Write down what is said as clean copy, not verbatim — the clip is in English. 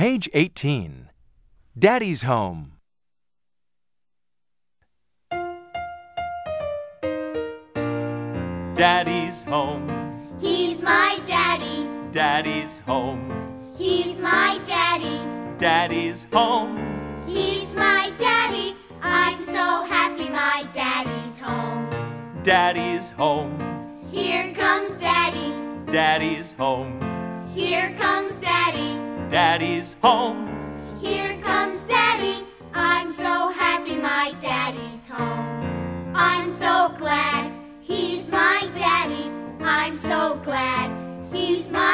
Page 18. Daddy's home. Daddy's home. He's my daddy. Daddy's home. He's my daddy. Daddy's home. He's my daddy. I'm so happy my daddy's home. Daddy's home. Here comes daddy. Daddy's home. Here comes daddy. Daddy's home. Here comes daddy. I'm so happy my daddy's home. I'm so glad he's my daddy. I'm so glad he's my